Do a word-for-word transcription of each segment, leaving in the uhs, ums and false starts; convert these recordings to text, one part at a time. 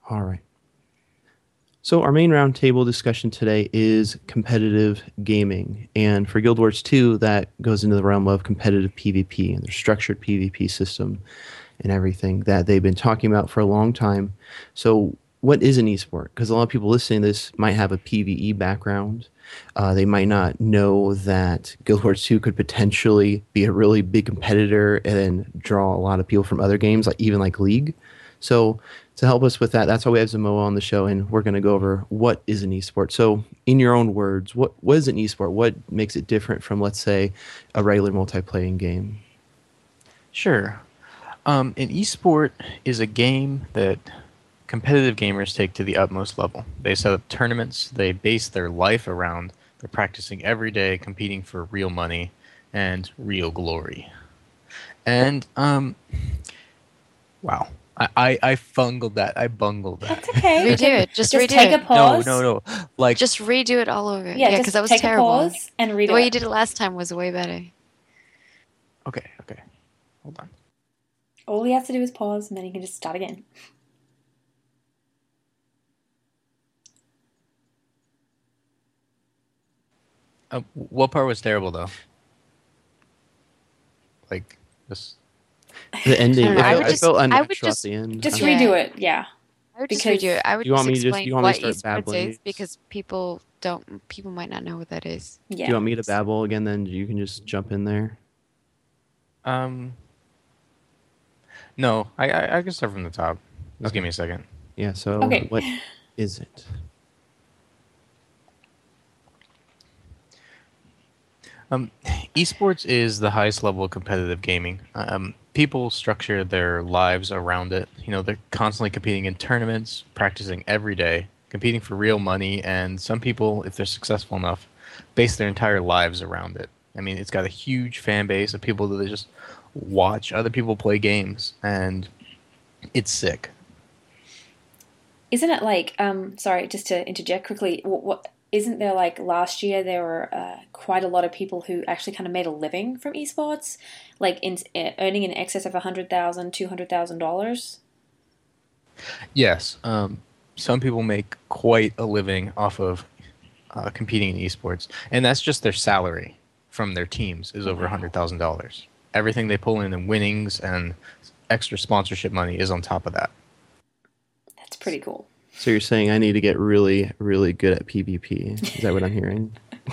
All right. So our main roundtable discussion today is competitive gaming, and for Guild Wars two, that goes into the realm of competitive PvP and their structured PvP system and everything that they've been talking about for a long time. So, what is an esport? Because a lot of people listening to this might have a PvE background. Uh, they might not know that Guild Wars two could potentially be a really big competitor and draw a lot of people from other games, like even like League. So, to help us with that, that's why we have Zamoa on the show, and we're going to go over what is an esport. So, in your own words, what what is an esport? What makes it different from, let's say, a regular multiplayer game? Sure. Um, an esport is a game that competitive gamers take to the utmost level. They set up tournaments, they base their life around, they're practicing every day, competing for real money and real glory. And, um, wow. I, I, I fungled that. I bungled that. That's okay. Redo it. Just, Just redo take it. a pause. No, no, no. Like, Just redo it all over. Yeah, Yeah, just because that was take terrible. a pause and redo The way it. you did it last time was way better. okay, okay. Hold on. All you have to do is pause, and then you can just start again. Uh, what part was terrible, though? Like, just... The ending. I It don't know, I felt, would it just- felt I would unnatural just- at the end. Just I Yeah. redo it, yeah. I would just Because- redo it. I would Do you want just me to just- explain you want me what to start esports babbling? is because people don't. People might not know what that is. Yeah. Do you want me to babble again? Then you can just jump in there. Um... No, I, I, I can start from the top. Just give me a second. Yeah. So Okay. what is it? Um, esports is the highest level of competitive gaming. Um, people structure their lives around it. You know, they're constantly competing in tournaments, practicing every day, competing for real money, and some people, if they're successful enough, base their entire lives around it. I mean, it's got a huge fan base of people that just watch other people play games, and it's sick. Isn't it like, um, sorry, just to interject quickly, what, what isn't there like last year there were uh, quite a lot of people who actually kind of made a living from esports, like in, uh, earning in excess of one hundred thousand dollars, two hundred thousand dollars? Yes, um, some people make quite a living off of uh, competing in esports, and that's just their salary from their teams is over one hundred thousand dollars. Everything they pull in in winnings and extra sponsorship money is on top of that. That's pretty cool. So you're saying I need to get really, really good at PvP? Is that what I'm hearing?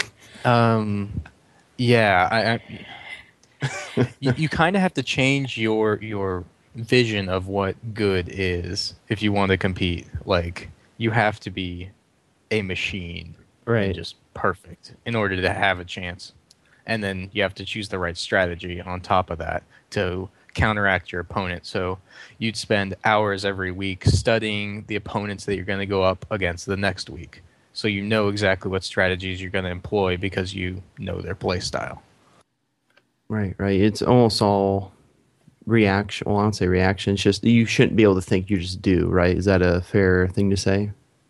Um, yeah, I, I you, you kind of have to change your your vision of what good is if you want to compete. Like, you have to be a machine, Right. and just perfect in order to have a chance. And then you have to choose the right strategy on top of that to counteract your opponent. So you'd spend hours every week studying the opponents that you're going to go up against the next week. So you know exactly what strategies you're going to employ because you know their play style. Right, right. It's almost all reaction. Well, I don't say reaction. It's just you shouldn't be able to think. You just do. Right? Is that a fair thing to say?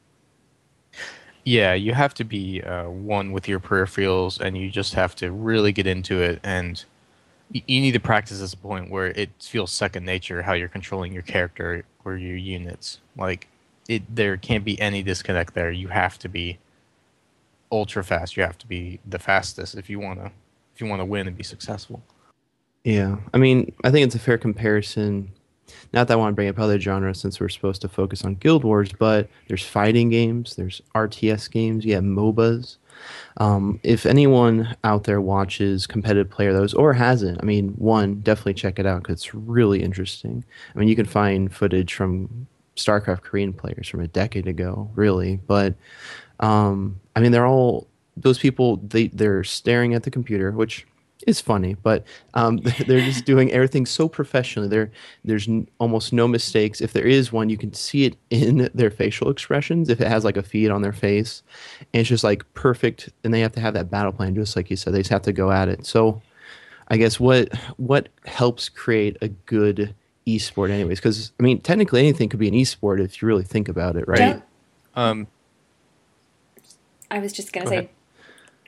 Yeah, you have to be uh, one with your peripherals, and you just have to really get into it. And y- you need to practice at a point where it feels second nature how you're controlling your character or your units. Like, it, there can't be any disconnect there. You have to be ultra fast. You have to be the fastest if you wanna if you wanna win and be successful. Yeah. I mean, I think it's a fair comparison. Not that I want to bring up other genres since we're supposed to focus on Guild Wars, but there's fighting games, there's R T S games, you have MOBAs. Um, if anyone out there watches competitive player those or hasn't, I mean, one, definitely check it out because it's really interesting. I mean, you can find footage from StarCraft Korean players from a decade ago, really. But, um, I mean, they're all, those people, they, they're staring at the computer, which is funny, but um, they're just doing everything so professionally. There, there's n- almost no mistakes. If there is one, you can see it in their facial expressions. If it has like a feed on their face, and it's just like perfect. And they have to have that battle plan, just like you said. They just have to go at it. So, I guess what what helps create a good esport, anyways? Because I mean, technically, anything could be an esport if you really think about it, right? Don't, Um, I was just going Go to say, ahead.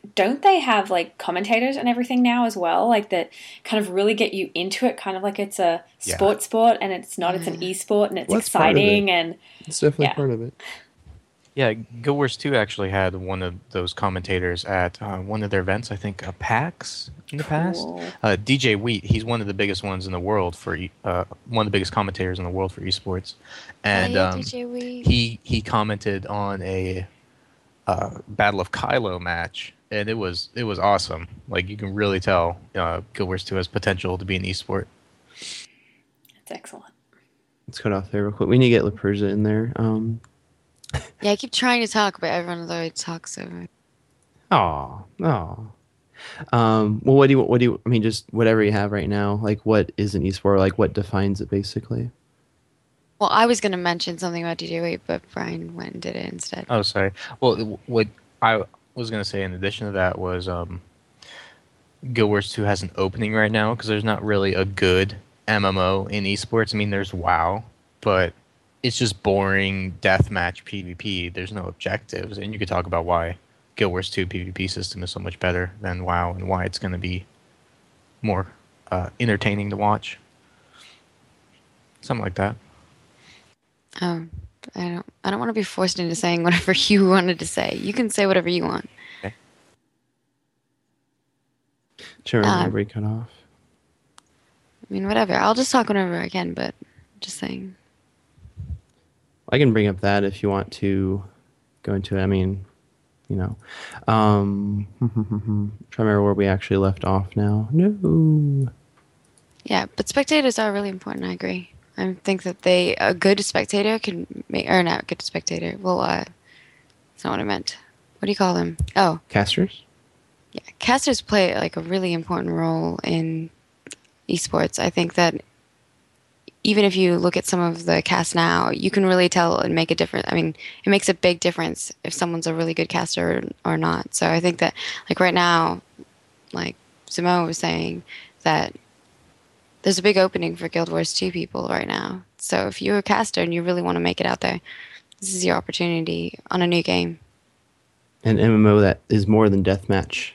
don't they have like commentators and everything now as well? Like that kind of really get you into it, kind of like it's a sport yeah. sport and it's not, it's an e-sport and it's well, exciting. It. And it's definitely yeah. part of it. Yeah, Guild Wars two actually had one of those commentators at uh, one of their events, I think, uh, PAX in the past. Cool. Uh, D J Wheat, he's one of the biggest ones in the world for uh, one of the biggest commentators in the world for esports, and oh, yeah, um, D J Wheat. he he commented on a uh, Battle of Kylo match, and it was it was awesome. Like you can really tell, uh, Guild Wars two has potential to be an esport. That's excellent. Let's cut off there real quick. We need to get La Perza in there. Um, Yeah, I keep trying to talk, but everyone always talks over. Oh, oh. Um, well, what do you, what do you, I mean, just whatever you have right now, like what is an esport, like what defines it basically? Well, I was going to mention something about D J Wheat, but Brian went and did it instead. Oh, sorry. Well, what I was going to say in addition to that was um, Guild Wars two has an opening right now because there's not really a good M M O in esports. I mean, there's WoW, but it's just boring deathmatch PvP. There's no objectives, and you could talk about why Guild Wars two PvP system is so much better than WoW, and why it's going to be more uh, entertaining to watch. Something like that. Um, I don't. I don't want to be forced into saying whatever you wanted to say. You can say whatever you want. Okay. Sure. Um, we cut off. I mean, whatever. I'll just talk whenever I can, but just saying. I can bring up that if you want to go into it. I mean, you know, um, trying to remember where we actually left off now. No. Yeah, but spectators are really important. I agree. I think that they a good spectator can make, or not a good spectator. Well, uh, that's not what I meant. What do you call them? Oh, casters. Yeah, casters play like a really important role in esports. I think that even if you look at some of the casts now, you can really tell and make a difference. I mean, it makes a big difference if someone's a really good caster or, or not. So I think that, like right now, like Zemo was saying, that there's a big opening for Guild Wars two people right now. So if you're a caster and you really want to make it out there, this is your opportunity on a new game. An M M O that is more than deathmatch.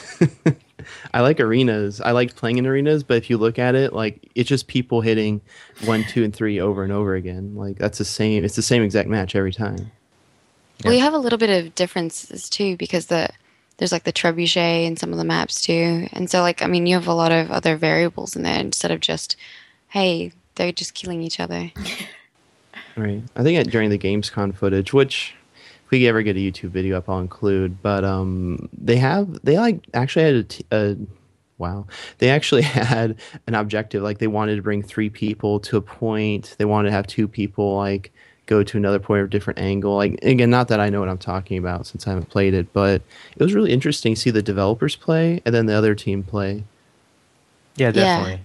I like arenas. I like playing in arenas, but if you look at it, like it's just people hitting one, two, and three over and over again. Like that's the same. It's the same exact match every time. Well, Yeah. you have a little bit of differences too, because the there's like the trebuchet in some of the maps too, and so like I mean, you have a lot of other variables in there instead of just, hey, they're just killing each other. Right. I think at, during the Gamescom footage, which if we ever get a YouTube video up, I'll include. But um, they have they like actually had a, t- a wow. They actually had an objective. Like they wanted to bring three people to a point. They wanted to have two people like go to another point or a different angle. Like again, not that I know what I'm talking about since I haven't played it, but it was really interesting to see the developers play and then the other team play. Yeah, Yeah. definitely.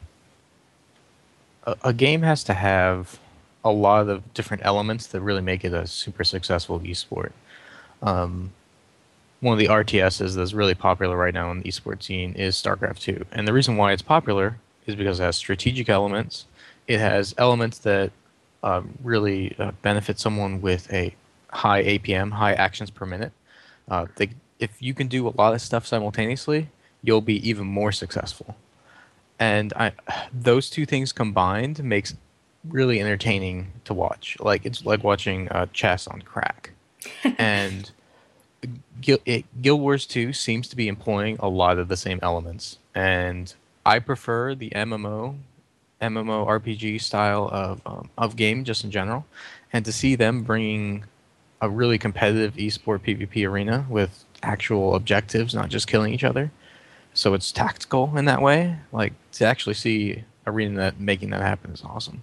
A, a game has to have a lot of different elements that really make it a super successful esport. Um, one of the R T Ss that's really popular right now in the esports scene is StarCraft two. And the reason why it's popular is because it has strategic elements. It has elements that uh, really uh, benefit someone with a high A P M, high actions per minute. Uh, they, if you can do a lot of stuff simultaneously, you'll be even more successful. And I, those two things combined makes really entertaining to watch. Like it's like watching uh, chess on crack. And Guild, it, Guild Wars two seems to be employing a lot of the same elements. And I prefer the M M O, MMORPG style of um, of game just in general. And to see them bringing a really competitive esport PvP arena with actual objectives, not just killing each other. So it's tactical in that way. Like to actually see arena that making that happen is awesome.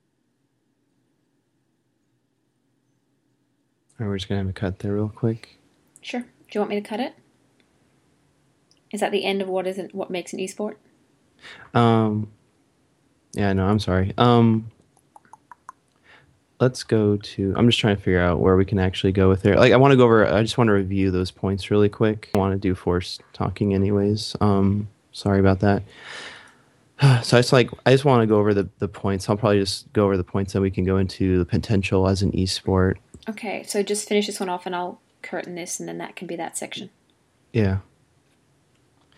All right, we're just gonna have a cut there real quick. Sure. Do you want me to cut it? Is that the end of what is it, what makes an esport? Um, yeah, no, I'm sorry. Um, let's go to. I'm just trying to figure out where we can actually go with it. Like, I want to go over. I just want to review those points really quick. I want to do forced talking, anyways. Um, sorry about that. So I just like. I just want to go over the the points. I'll probably just go over the points that we can go into the potential as an esport. Okay, so just finish this one off, and I'll curtain this, and then that can be that section. Yeah.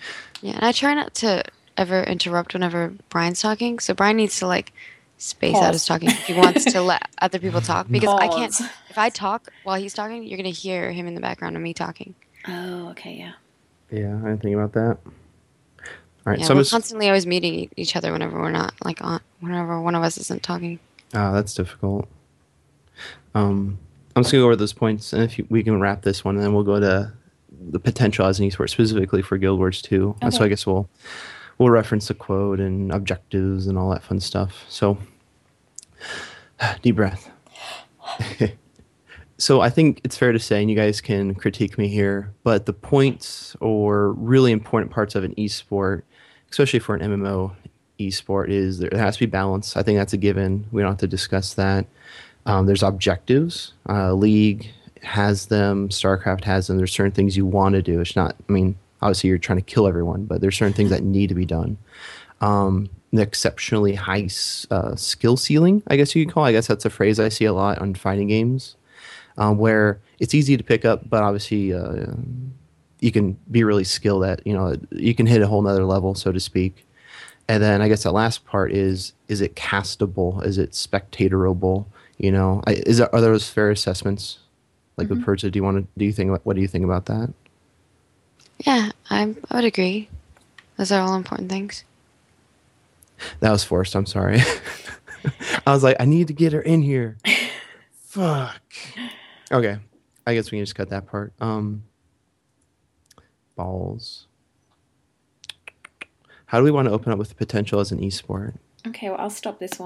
Yeah, and I try not to ever interrupt whenever Brian's talking. So Brian needs to like space out his Pause. talking if he wants to let other people talk because I can't. Pause. If I talk while he's talking, you're gonna hear him in the background of me talking. Oh, okay, yeah. Yeah, I didn't think about that. All right, Yeah, so I'm we're just. constantly always meeting e- each other whenever we're not like on whenever one of us isn't talking. Oh, that's difficult. Um, I'm just gonna go over those points, and if you, we can wrap this one, and then we'll go to the potential as an esport specifically for Guild Wars two. And so Okay. I guess we'll we'll reference the quote and objectives and all that fun stuff. So, deep breath. So I think it's fair to say, and you guys can critique me here, but the points or really important parts of an esport, especially for an M M O esport, is there has to be balance. I think that's a given. We don't have to discuss that. Um, there's objectives. Uh, League has them. StarCraft has them. There's certain things you want to do. It's not. I mean, obviously you're trying to kill everyone, but there's certain things that need to be done. Um, an exceptionally high s- uh, skill ceiling, I guess you could call. I guess that's a phrase I see a lot on fighting games, um, where it's easy to pick up, but obviously uh, you can be really skilled at. You know, you can hit a whole nother level, so to speak. And then I guess the last part is: is it castable? Is it spectatorable? You know, I, is there, are those fair assessments? Like with Percha, do you want to? Do you think? What do you think about that? Yeah, I I would agree. Those are all important things. That was forced. I'm sorry. I was like, I need to get her in here. Fuck. Okay, I guess we can just cut that part. Um, balls. How do we want to open up with the potential as an esport? Okay, well, I'll stop this one.